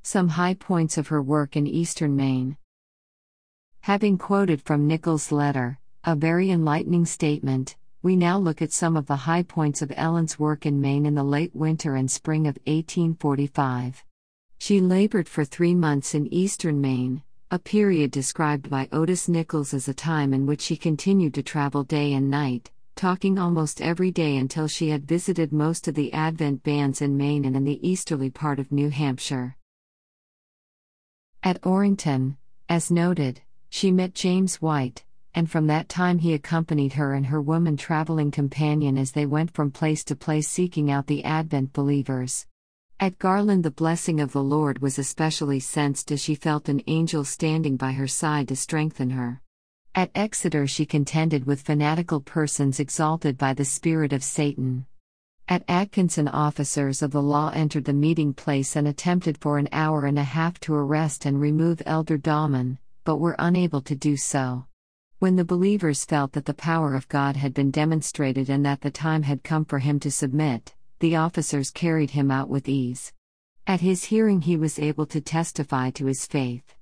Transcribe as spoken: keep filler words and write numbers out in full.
Some high points of her work in Eastern Maine. Having quoted from Nichols' letter, a very enlightening statement, we now look at some of the high points of Ellen's work in Maine in the late winter and spring of eighteen forty-five. She labored for three months in Eastern Maine, a period described by Otis Nichols as a time in which she continued to travel day and night, talking almost every day until she had visited most of the Advent bands in Maine and in the easterly part of New Hampshire. At Orrington, as noted, she met James White, and from that time he accompanied her and her woman traveling companion as they went from place to place seeking out the Advent believers. At Garland the blessing of the Lord was especially sensed as she felt an angel standing by her side to strengthen her. At Exeter she contended with fanatical persons exalted by the spirit of Satan. At Atkinson officers of the law entered the meeting place and attempted for an hour and a half to arrest and remove Elder Dahman, but were unable to do so. When the believers felt that the power of God had been demonstrated and that the time had come for him to submit, the officers carried him out with ease. At his hearing he was able to testify to his faith.